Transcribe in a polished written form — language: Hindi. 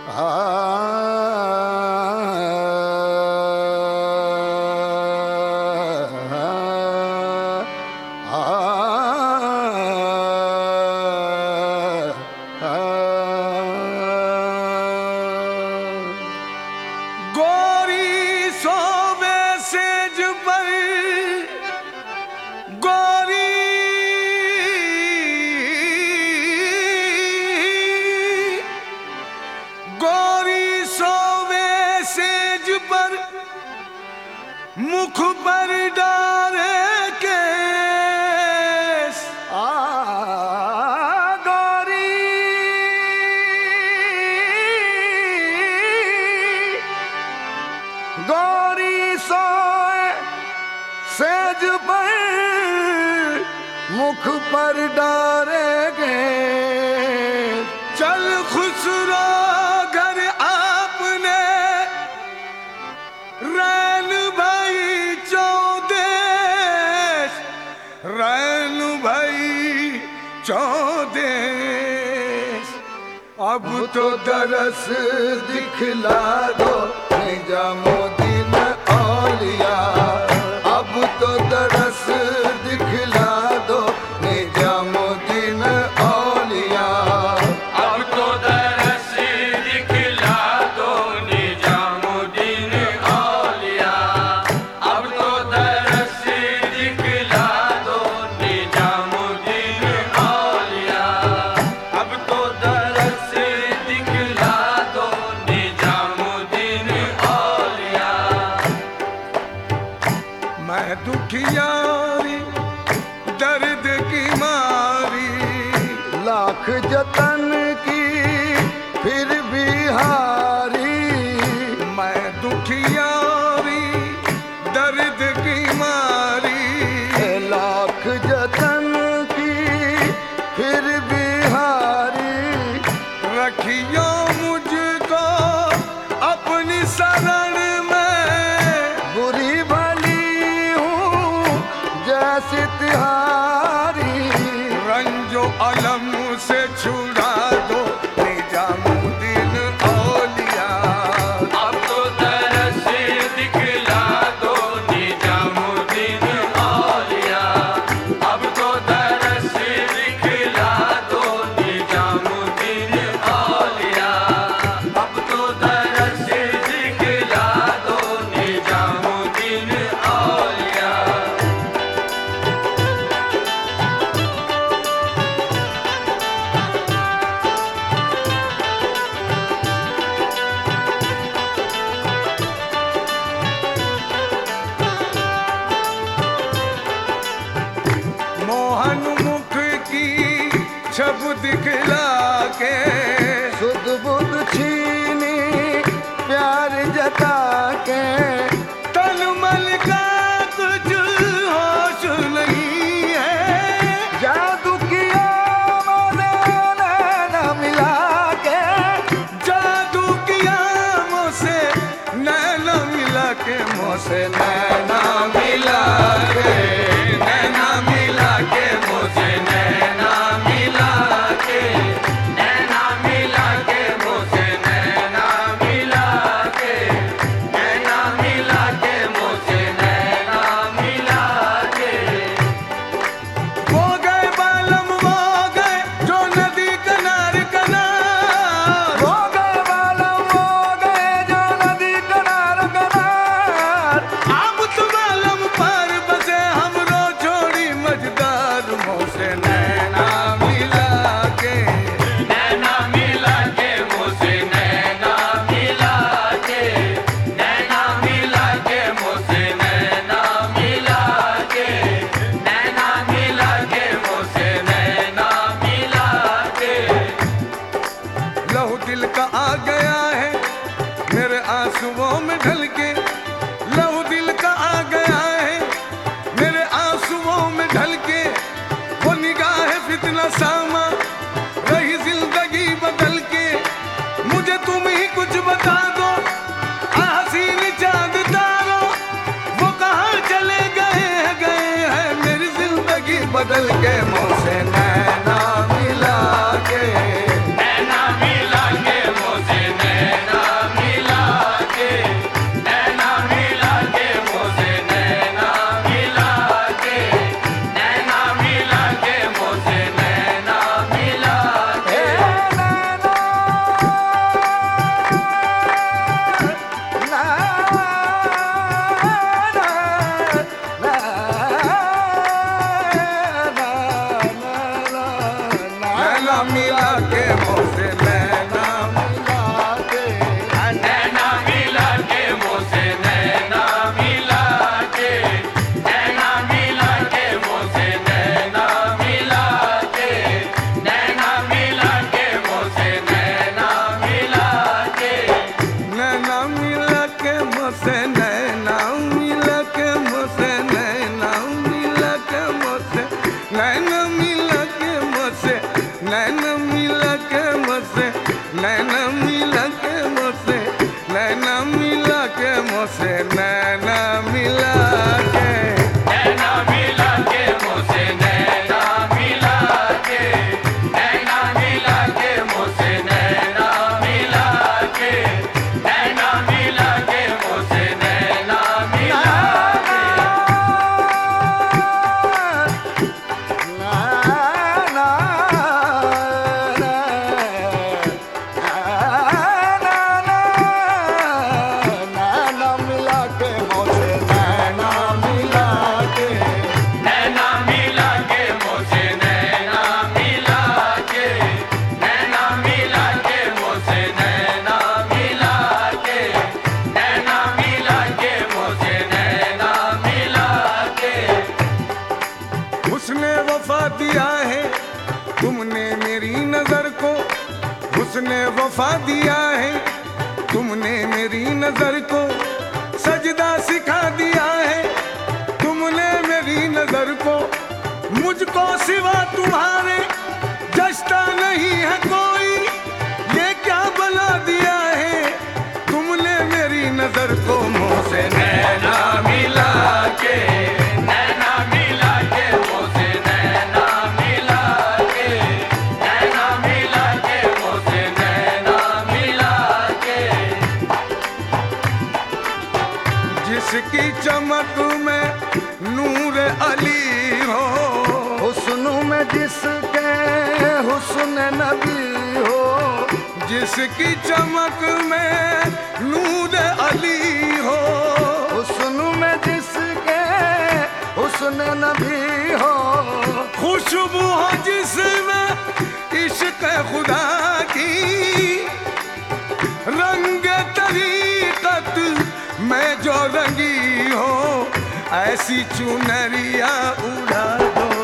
मुख पर डारे केस गौरी गौरी सोए सेज पर मुख पर डारे केस चल खुसरो घर आपने रैन भाई चौदेश रैन भाई चौदेश अब तो दरस दिखला दो निजामुद्दीन औलिया अब तो दरस दिखला दो निजामुद्दीन औलिया अब तो दरस दिखला दो निजामुद्दीन औलिया अब तो दरस दिखला दो निजामुद्दीन औलिया अब तो दरस दिखला दो निजामुद्दीन औलिया। मैं दुखियारी दर्द की मारी लाख जतन की फिर भी हारी मैं दुखियारी दर्द की मारी लाख जतन की फिर भी हारी रखियो मुझको अपनी शरण में बुरी भली हूँ जैसे तिहारी रंजो अलम से छुड़ा दो निजामुद्दीन औलिया अब तो दरस दिखला दो निजामुद्दीन औलिया अब तो दरस दिखला दो निजामुद्दीन औलिया अब तो दरस दिखला दो निजामुद्दीन औलिया। मोहन मुख की छब दिखला के सुध बुध छीनी प्यार जता के तन मन का कुछ होश नहीं है जादू किया मैंने नैना मिला के जादू किया मुझसे नैना मिला के मुझसे नैना मिला के नैना मिला के मुझसे नैना मिला के नैना मिला के मुझसे नैना मिला के नैना मिला के मुझसे नैना मिला के वो गए बालम वो गए जो नदी किनार किनार वो गए बालम वो गए जो नदी किनार किनार अब तो बालम पर बसे हमरो छोड़ी मझदार मुझसे नैना मिला के नैना मिला के मुझसे नैना मिला के नैना मिला के मुझसे नैना मिला के नैना मिला के मुझसे नैना मिला के। लहू दिल का आ गया है मेरे आंसुओं में ढल के लहू दिल का आ गया है मेरे आंसुओं में ढल के वो निगाह फितना सामा रही जिंदगी बदल के मुझे तुम ही कुछ बता दो हसीन चांद तारो वो कहाँ चले गए हैं मेरी जिंदगी बदल के मुझसे नैना मिला के नैना मिला के मुझसे मिला के मोसे, नैना मिला के मोसे, नैना मिला के, नैना मिला के मोसे, नैना मिला के, नैना मिला के मोसे, नैना मिला के, नैना मिला के मोसे, नैना मिला के। नैना मिला के मोसे, नैना मिला के, नैना मिला के मोसे, नैना मिला के, नैना मिला के मोसे, नैना मिला के, नैना मिला के मोसे, नैना मिला के। उसने वफा दिया है तुमने मेरी नजर को, उसने वफा दिया है तुमने मेरी नजर को, सजदा सिखा दिया है तुमने मेरी नजर को, मुझको सिवा तुम्हारे जचता नहीं है कोई, ये क्या बना दिया है तुमने मेरी नजर को, मुँह से नैना मिला के, नैना मिला के मोसे, नैना मिला के, नैना मिला के मोसे, नैना मिला के। जिसकी चमक में नूर अली हो, हुस्न में जिसके हुस्न नबी हो, जिसकी चमक में नूर अली हो, हुस्न में जिसके हुस्न नबी हो, खुशबू हो जिसमें इश्क खुदा की, रंग तरीकत मैं जो रंगी हो, ऐसी चुनरिया उड़ा दो